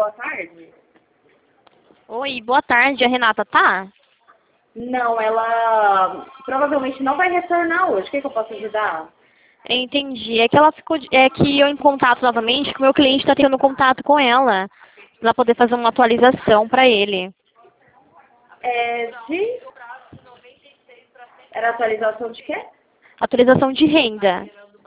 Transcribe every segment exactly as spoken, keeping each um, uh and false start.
boa tarde. Oi, boa tarde. A Renata tá? Não, ela provavelmente não vai retornar hoje. O que, que eu posso ajudar? Entendi. É que ela ficou, de- é que eu em contato novamente, que o meu cliente está tendo contato com ela, para poder fazer uma atualização para ele. É de... Era atualização de quê? Atualização de renda.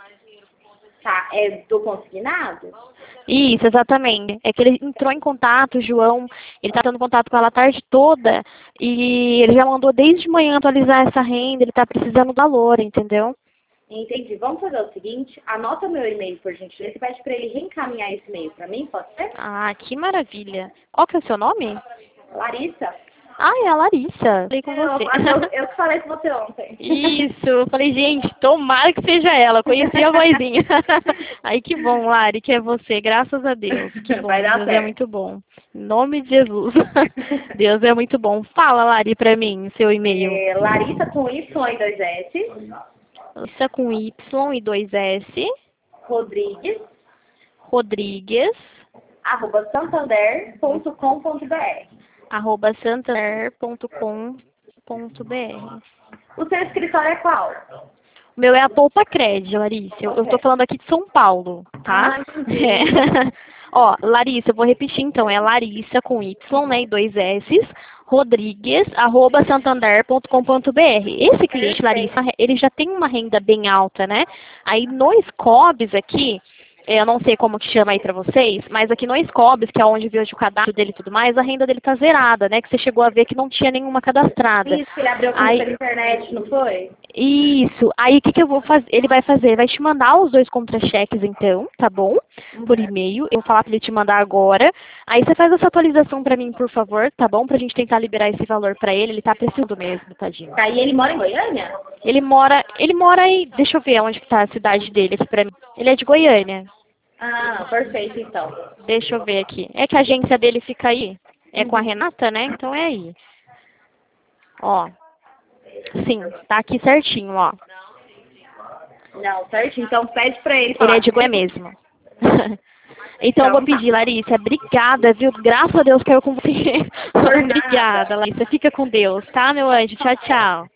Tá, é do consignado? Isso, exatamente. É que ele entrou em contato, o João, ele está tendo contato com ela a tarde toda e ele já mandou desde manhã atualizar essa renda, ele está precisando do valor, entendeu? Entendi. Vamos fazer o seguinte, anota meu e-mail, por gentileza, e pede para ele reencaminhar esse e-mail para mim, pode ser? Ah, que maravilha. Qual que é o seu nome? Larissa? Ah, é a Larissa. Falei com Eu, você. eu, eu que falei com você ontem. Isso, eu falei, gente, tomara que seja ela, conheci a vozinha. Aí que bom, Lari, que é você, graças a Deus. Que bom, Vai dar Deus é certo. muito bom. Em nome de Jesus. Deus é muito bom. Fala, Lari, pra mim, seu e-mail. É, Larissa com Y e dois S, Larissa com Y e dois S, Rodrigues, Rodrigues, arroba santander ponto com ponto br. arroba santander ponto com ponto br. O seu escritório é qual? O meu é a Poupa Cred, Larissa. Eu, eu tô falando aqui de São Paulo, tá? Ah, entendi. É. Ó, Larissa, eu vou repetir então. É Larissa com Y, né? E dois S, Rodrigues, arroba santander ponto com ponto br. Esse cliente, Perfeito. Larissa, ele já tem uma renda bem alta, né? Aí no Scobs aqui, eu não sei como que chama aí pra vocês, mas aqui no Scobs, que é onde veio o cadastro dele e tudo mais, a renda dele tá zerada, né? Que você chegou a ver que não tinha nenhuma cadastrada. Isso, que ele abriu conta Aí, pela internet, não foi? isso. Aí o que, que eu vou fazer? Ele vai fazer? Ele vai te mandar os dois contra-cheques, então, tá bom? Por e-mail. Eu vou falar pra ele te mandar agora. Aí você faz essa atualização pra mim, por favor, tá bom? Pra gente tentar liberar esse valor pra ele. Ele tá precisando mesmo, tadinho. Aí ele mora em Goiânia? Ele mora. Ele mora aí. Deixa eu ver onde que tá a cidade dele aqui pra mim. Ele é de Goiânia. Ah, perfeito então. Deixa eu ver aqui. É que a agência dele fica aí. É com a Renata, né? Então é aí. Ó. Sim, tá aqui certinho, ó. Não, certo? Então pede pra ele Ele falar. é de Goiânia mesmo. Então eu vou pedir, Larissa, obrigada, viu? Graças a Deus que eu com você. Por nada. Obrigada, Larissa. Fica com Deus, tá, meu anjo? Tchau, tchau.